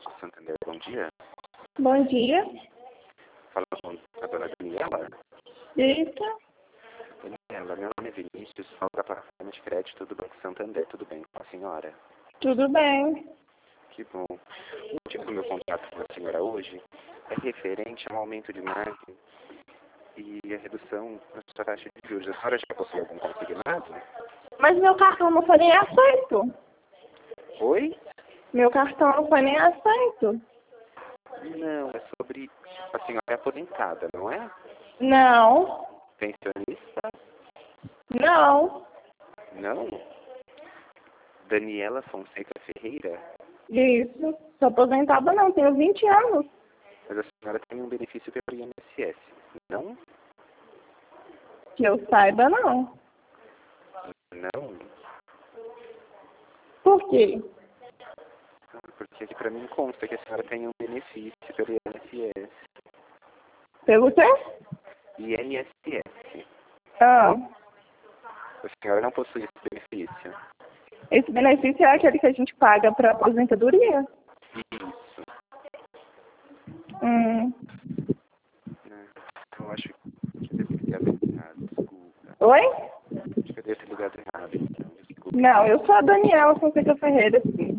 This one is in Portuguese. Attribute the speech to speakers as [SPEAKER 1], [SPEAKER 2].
[SPEAKER 1] Santander, bom dia.
[SPEAKER 2] Bom dia.
[SPEAKER 1] Fala com a dona Daniela.
[SPEAKER 2] Isso.
[SPEAKER 1] Daniela, meu nome é Vinícius, falo da plataforma de crédito do Banco Santander. Tudo bem com a senhora?
[SPEAKER 2] Tudo bem.
[SPEAKER 1] Que bom. O motivo do meu contato com a senhora hoje é referente ao aumento de margem e a redução na sua taxa de juros. A senhora já possui algum consignado?
[SPEAKER 2] Mas meu cartão não foi nem aceito.
[SPEAKER 1] Oi?
[SPEAKER 2] Meu cartão não foi nem aceito.
[SPEAKER 1] Não, é sobre... A senhora é aposentada, não é?
[SPEAKER 2] Não.
[SPEAKER 1] Pensionista?
[SPEAKER 2] Não.
[SPEAKER 1] Não? Daniela Fonseca Ferreira?
[SPEAKER 2] Isso. Sou aposentada não, tenho 20 anos.
[SPEAKER 1] Mas a senhora tem um benefício pelo INSS, não?
[SPEAKER 2] Que eu saiba, não.
[SPEAKER 1] Não?
[SPEAKER 2] Por quê?
[SPEAKER 1] Porque aqui pra mim consta que a senhora tem um benefício pelo INSS.
[SPEAKER 2] Pelo quê?
[SPEAKER 1] INSS.
[SPEAKER 2] Ah,
[SPEAKER 1] A senhora não possui esse benefício?
[SPEAKER 2] esse benefício é aquele que a gente paga para aposentadoria?
[SPEAKER 1] Isso. Eu acho que eu devo ter ligado errado, desculpa.
[SPEAKER 2] Oi?
[SPEAKER 1] Acho que eu devo ter ligado errado, então, desculpa.
[SPEAKER 2] Não, eu sou a Daniela Fonseca Ferreira, sim.